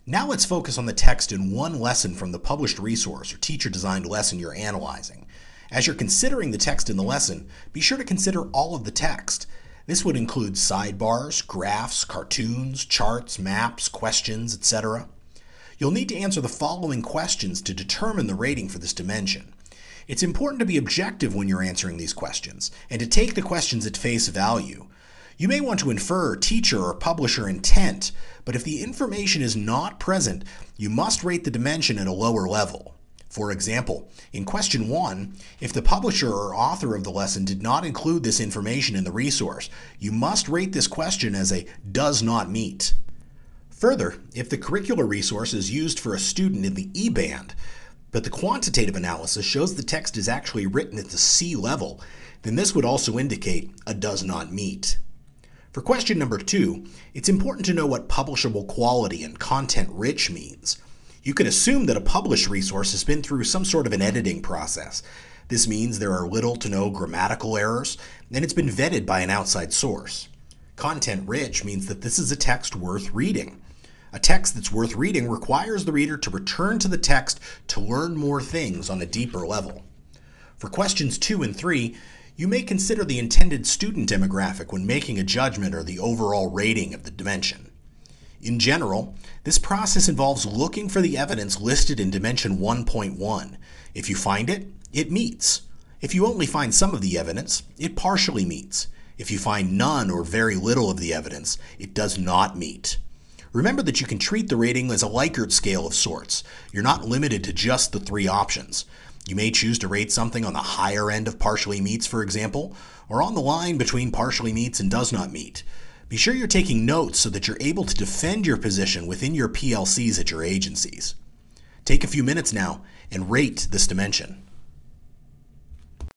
Now let's focus on the text in one lesson from the published resource or teacher-designed lesson you're analyzing. As you're considering the text in the lesson, be sure to consider all of the text. This would include sidebars, graphs, cartoons, charts, maps, questions, etc. You'll need to answer the following questions to determine the rating for this dimension. It's important to be objective when you're answering these questions, and to take the questions at face value. You may want to infer teacher or publisher intent, but if the information is not present, you must rate the dimension at a lower level. For example, in question 1, if the publisher or author of the lesson did not include this information in the resource, you must rate this question as a does not meet. Further, if the curricular resource is used for a student in the E band, but the quantitative analysis shows the text is actually written at the C level, then this would also indicate a does not meet. For question number 2, it's important to know what publishable quality and content rich means. You can assume that a published resource has been through some sort of an editing process. This means there are little to no grammatical errors, and it's been vetted by an outside source. Content rich means that this is a text worth reading. A text that's worth reading requires the reader to return to the text to learn more things on a deeper level. For questions 2 and 3, you may consider the intended student demographic when making a judgment or the overall rating of the dimension. In general, this process involves looking for the evidence listed in dimension 1.1. If you find it, it meets. If you only find some of the evidence, it partially meets. If you find none or very little of the evidence, it does not meet. Remember that you can treat the rating as a Likert scale of sorts. You're not limited to just the 3 options. You may choose to rate something on the higher end of partially meets, for example, or on the line between partially meets and does not meet. Be sure you're taking notes so that you're able to defend your position within your PLCs at your agencies. Take a few minutes now and rate this dimension.